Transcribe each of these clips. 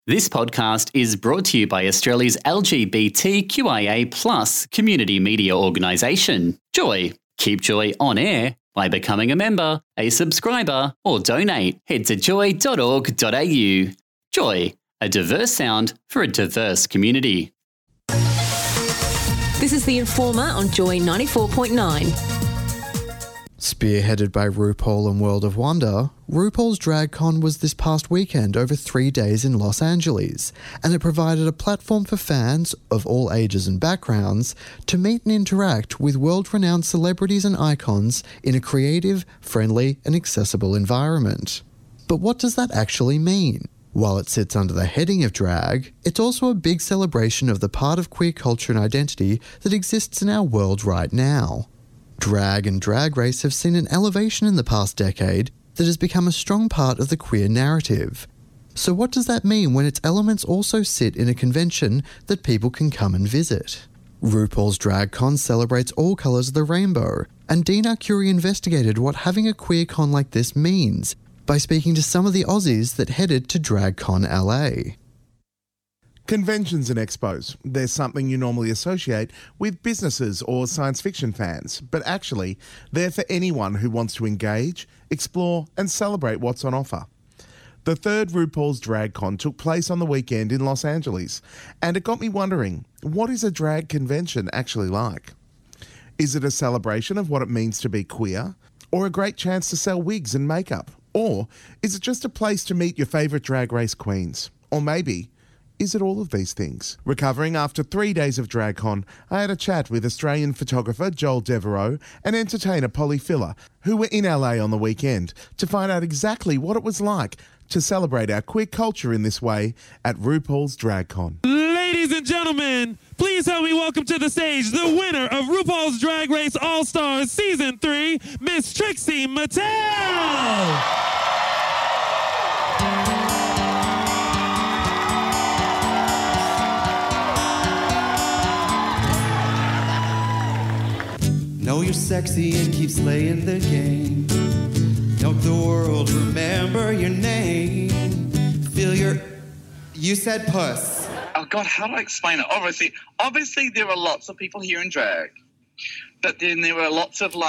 This podcast is brought to you by Australia's LGBTQIA+ community media organisation, Joy. Keep Joy on air by becoming a member, a subscriber, or donate. Head to joy.org.au. Joy, a diverse sound for a diverse community. This is The Informer on Joy 94.9. Spearheaded by RuPaul and World of Wonder, RuPaul's DragCon was this past weekend over 3 days in Los Angeles, and it provided a platform for fans of all ages and backgrounds to meet and interact with world-renowned celebrities and icons in a creative, friendly and accessible environment. But what does that actually mean? While it sits under the heading of drag, it's also a big celebration of the part of queer culture and identity that exists in our world right now. Drag and Drag Race have seen an elevation in the past decade that has become a strong part of the queer narrative. So what does that mean when its elements also sit in a convention that people can come and visit? RuPaul's DragCon celebrates all colours of the rainbow, and Dean Arcuri investigated what having a queer con like this means by speaking to some of the Aussies that headed to DragCon LA. Conventions and expos. They're something you normally associate with businesses or science fiction fans, but actually, they're for anyone who wants to engage, explore, and celebrate what's on offer. The third RuPaul's DragCon took place on the weekend in Los Angeles, and it got me wondering, what is a drag convention actually like? Is it a celebration of what it means to be queer? Or a great chance to sell wigs and makeup? Or is it just a place to meet your favourite drag race queens? Or maybe, is it all of these things? Recovering after 3 days of DragCon, I had a chat with Australian photographer Joel Devereaux and entertainer Polly Filler, who were in LA on the weekend, to find out exactly what it was like to celebrate our queer culture in this way at RuPaul's DragCon. Ladies and gentlemen, please help me welcome to the stage the winner of RuPaul's Drag Race All-Stars Season 3, Miss Trixie Mattel! Know you're sexy and keep slaying the game. Don't the world remember your name? Feel your... You said puss. Oh, God, how do I explain it? Obviously there are lots of people here in drag, but then there are lots of,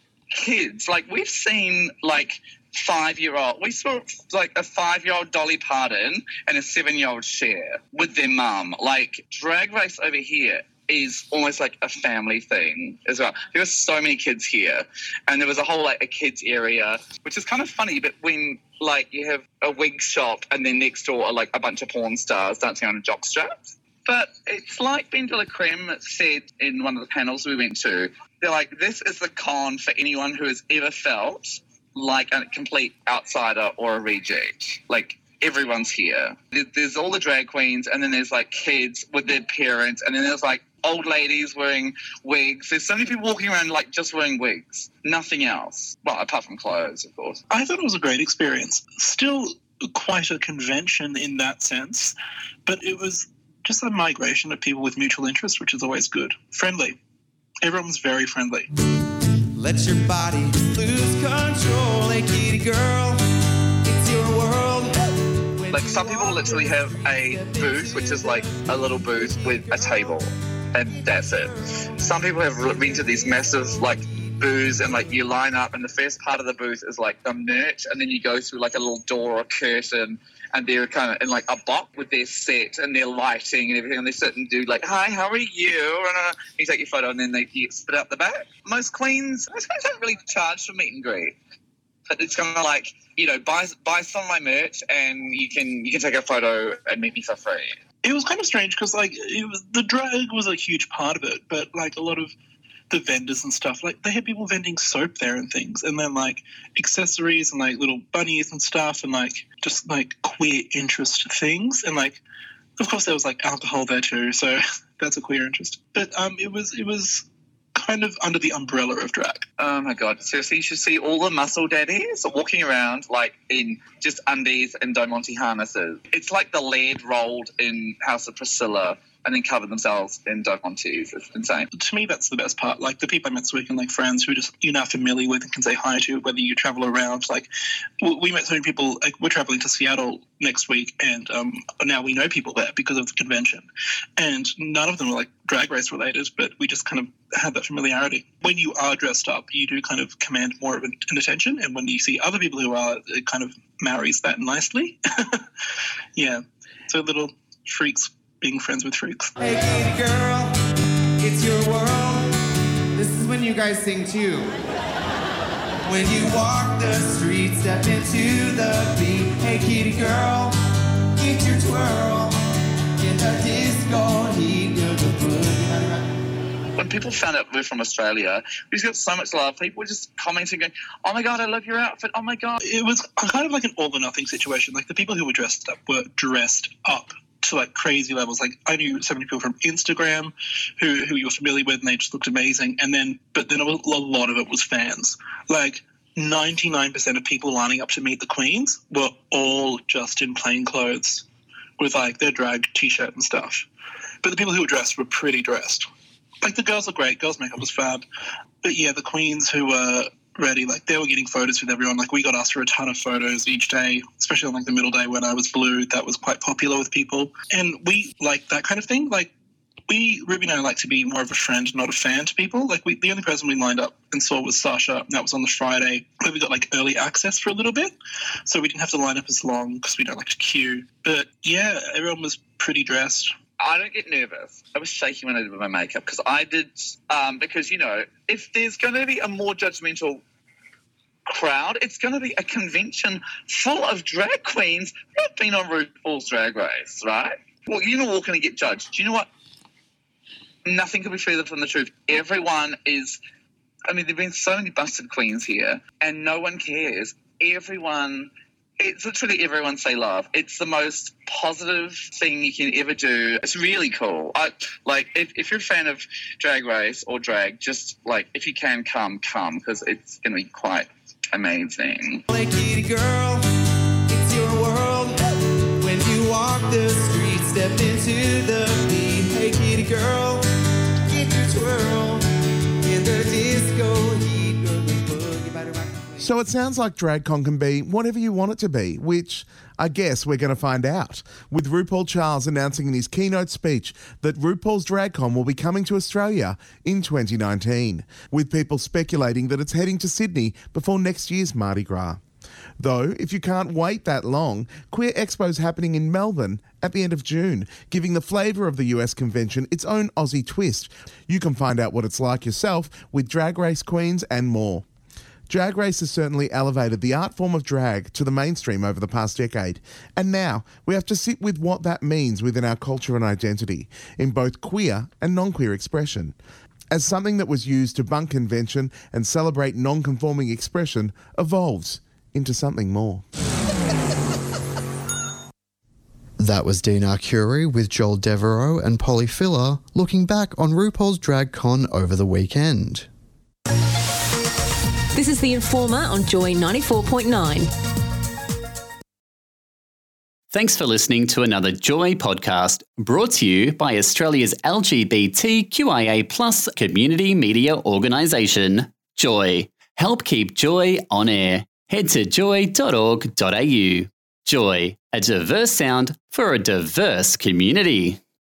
kids. We've seen, 5-year-old. We saw, a 5-year-old Dolly Parton and a 7-year-old Cher with their mum. Drag Race over here is almost like a family thing as well. There were so many kids here, and there was a whole a kids area, which is kind of funny. But when you have a wig shop and then next door are a bunch of porn stars dancing on a jockstrap. But it's like Ben de la Creme said in one of the panels we went to. They're like, this is the con for anyone who has ever felt like a complete outsider or a reject. Everyone's here. There's all the drag queens, and then there's kids with their parents, and then there's old ladies wearing wigs. There's so many people walking around just wearing wigs. Nothing else. Well, apart from clothes, of course. I thought it was a great experience. Still quite a convention in that sense, but it was just a migration of people with mutual interest, which is always good. Friendly. Everyone was very friendly. Let your body lose control, hey kitty girl. It's your world. Some people literally have a booth, which is a little booth with a table, and that's it. Some people have rented these massive booths, and you line up, and the first part of the booth is the merch, and then you go through a little door or curtain, and they're kind of in a box with their set and their lighting and everything, and they sit and do hi, how are you? And you take your photo, and then they get spit out the back. Most queens don't really charge for meet and greet. But it's kind of buy some of my merch and you can take a photo and meet me for free. It was kind of strange because the drag was a huge part of it, but a lot of the vendors and stuff, they had people vending soap there and things, and then accessories and little bunnies and stuff, and just queer interest things, and of course there was alcohol there too, so that's a queer interest. But it was kind of under the umbrella of drag. Oh my God, seriously, you should see all the muscle daddies walking around in just undies and Diamante harnesses. It's like the lead rolled in House of Priscilla and then cover themselves in Dog-On teas. It's insane. To me, that's the best part. Like, the people I met this weekend, like friends who just you're now familiar with and can say hi to, whether you travel around. Like, we met so many people. Like, we're traveling to Seattle next week, and now we know people there because of the convention. And none of them were like Drag Race related, but we just kind of had that familiarity. When you are dressed up, you do kind of command more of an attention, and when you see other people who are, it kind of marries that nicely. Yeah. So little freaks being friends with freaks. Hey, kitty girl, it's your world. This is when you guys sing too. When you walk the street, step into the beat. Hey, kitty girl, get your twirl. Get the disco heat, good the boogie. When people found out we're from Australia, we just got so much love. People were just commenting, going, "Oh my God, I love your outfit. Oh my God." It was kind of like an all or nothing situation. Like, the people who were dressed up to like crazy levels. Like, I knew so many people from Instagram who you were familiar with, and they just looked amazing. But then a lot of it was fans. Like, 99% of people lining up to meet the queens were all just in plain clothes with like their drag t-shirt and stuff. But the people who were dressed were pretty dressed. Like, the girls look great. Girls' makeup was fab. But yeah, the queens who were ready, like, they were getting photos with everyone. Like, we got asked for a ton of photos each day, especially on like the middle day when I was blue. That was quite popular with people. And we like that kind of thing. Like, Ruby and I like to be more of a friend, not a fan to people. Like, the only person we lined up and saw was Sasha, and that was on the Friday, where we got like early access for a little bit. So we didn't have to line up as long because we don't like to queue. But yeah, everyone was pretty dressed. I don't get nervous. I was shaking when I did my makeup because I did, because, you know, if there's going to be a more judgmental crowd, it's going to be a convention full of drag queens who have been on RuPaul's Drag Race, right? Well, you're not all going to get judged. Do you know what? Nothing could be further from the truth. Everyone is, I mean, there have been so many busted queens here, and no one cares. It's literally everyone say love. It's the most positive thing you can ever do. It's really cool. If you're a fan of Drag Race or drag, just, like, if you can come, because it's going to be quite amazing. Hey, kitty girl, it's your world. When you walk the street, step into the beat. Hey, kitty girl, get your twirl. Get the disco heat, go the boogie, body rock. So it sounds like DragCon can be whatever you want it to be, which I guess we're going to find out, with RuPaul Charles announcing in his keynote speech that RuPaul's DragCon will be coming to Australia in 2019, with people speculating that it's heading to Sydney before next year's Mardi Gras. Though, if you can't wait that long, Queer Expo's happening in Melbourne at the end of June, giving the flavour of the US convention its own Aussie twist. You can find out what it's like yourself with Drag Race queens and more. Drag Race has certainly elevated the art form of drag to the mainstream over the past decade, and now we have to sit with what that means within our culture and identity, in both queer and non-queer expression. As something that was used to bunk convention and celebrate non-conforming expression evolves into something more. That was Dean Arcuri with Joel Devereaux and Polly Filler looking back on RuPaul's DragCon over the weekend. This is The Informer on Joy 94.9. Thanks for listening to another Joy podcast brought to you by Australia's LGBTQIA+ community media organisation, Joy. Help keep Joy on air. Head to joy.org.au. Joy, a diverse sound for a diverse community.